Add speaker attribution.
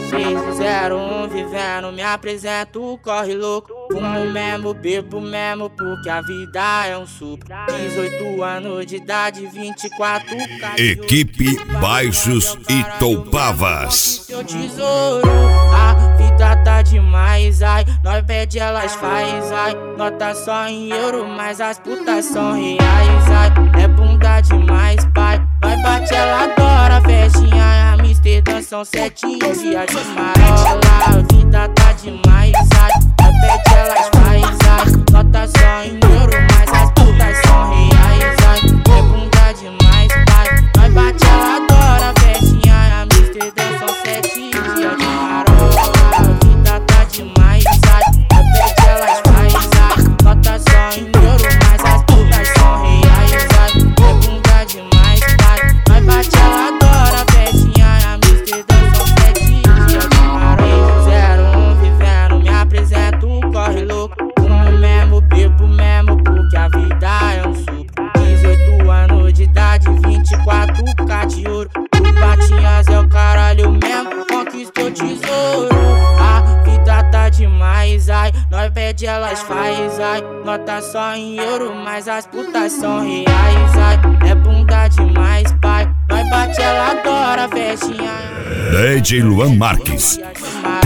Speaker 1: 601 vivendo, me apresento, corre louco. Fumo mesmo, bebo mesmo, porque a vida é um supro. 18 anos de idade, 24K.
Speaker 2: Equipe Baixos e Toupavas.
Speaker 1: Seu tesouro, a vida tá demais, ai. Nós pede, elas faz, ai. Nota só em euro, mas as putas são reais, ai. É bunda demais, pai. Nós bate, ela adora, festinha, Amsterdã são 7 dias de marola. A vida tá demais, ai. Nós pede, elas faz, ai. Nota só em euro, mas as putas são reais, ai. É bunda demais, pai. Nós bate, ela adora, festinha, Amsterdã são 7 dias de marola. A vida tá demais, ai. Nós pede, elas faz, ai. Nota só em euro, mas as putas são reais, ai. É bunda demais, pai. Nós bate, ela adora, festinha, Amsterdã são 7 dias de marola. 01 vivendo, me apresento, corre louco. Fumo mesmo, bebo mesmo, porque a vida é um supro. 18 anos de idade, 24K de ouro. O Patinhas é o caralho mesmo, conquistou tesouro. A vida tá demais, ai. Nós pede, elas faz, ai. Nota só em euro, mas as putas são reais, ai. É bunda demais, pai. Nós bate, ela adora, festinha.
Speaker 2: DJ Luan Marques.